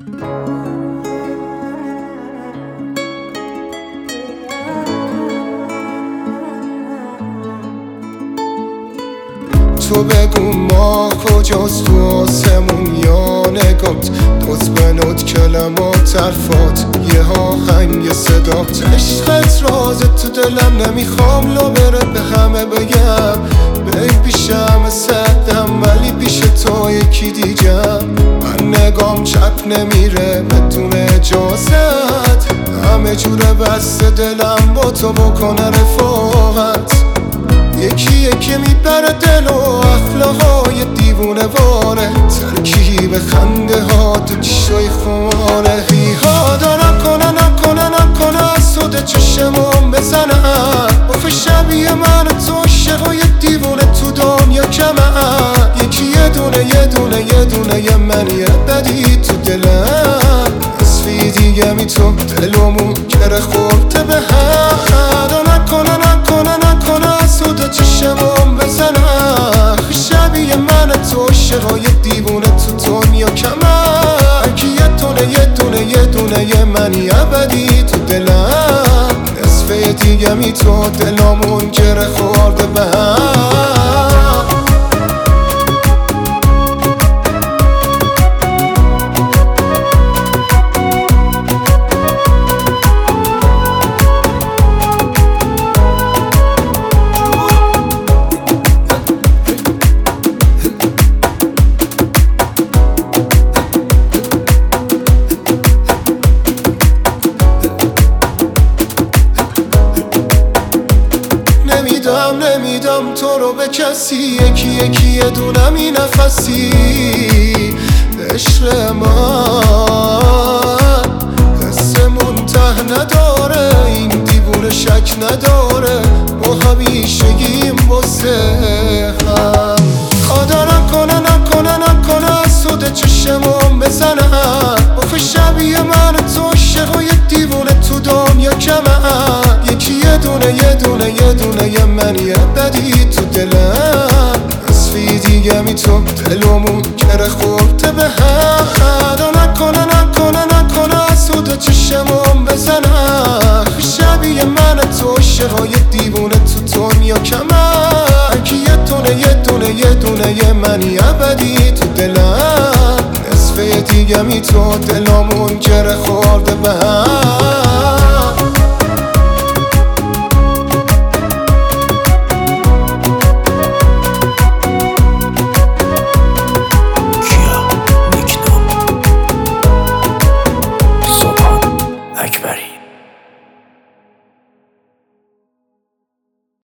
تو بگو ما کجاست تو آسمون یا نگات دوت به نوت کلمات حرفات یه آهنگ یه صدات عشقت رازت تو دلم نمیخوام لو بره به همه بگم بی پیش همه صدم ولی پیش تو یکی دیگم من نگام چپ نمیره بدون اجازت همه جوره بسته دلم با تو بکنه رفاقت یکی یکی میبره دل و اخلاقای دیوونه واره ترکیب خنده ها تو چشای خماره بیهادا نکنه از تو ده چشمام بزنم افه شبیه من تو عاشقای دیوونه تو دنیا کمه یکی یه دونه یه منیه بدی تو دلم اسفی دیگه می تو دلمون گره خورده به هم نکنه از تو ده چشمام بزنم شبیه من تو عاشقای دیوونه تو دنیا کمه که یه دونه یه منی ابدی تو دلم نصفه دیگه می تو دلمون گره خورده به هم نمیدم تو رو به کسی یکی یه دونم این نفسی عشق من قصمون ته نداره این دیوونه شک نداره ما همیشگیم واسه هم خدا نکنه از تو ده چشمام بزنم افه شبیه من تو عاشقای دیوونه تو دنیا کمه یکی یه دونه یه منی بدی تو دلم اسفی دیگه می تو دلمون گره خورده به هم نکنه از تو ده چشمام بزنم شبیه من تو عاشقای دیوونه تو دنیا کمه که یه دونه یه منی ابدی تو دلم نصفه دیگه می تو دلمون گره خورده به هم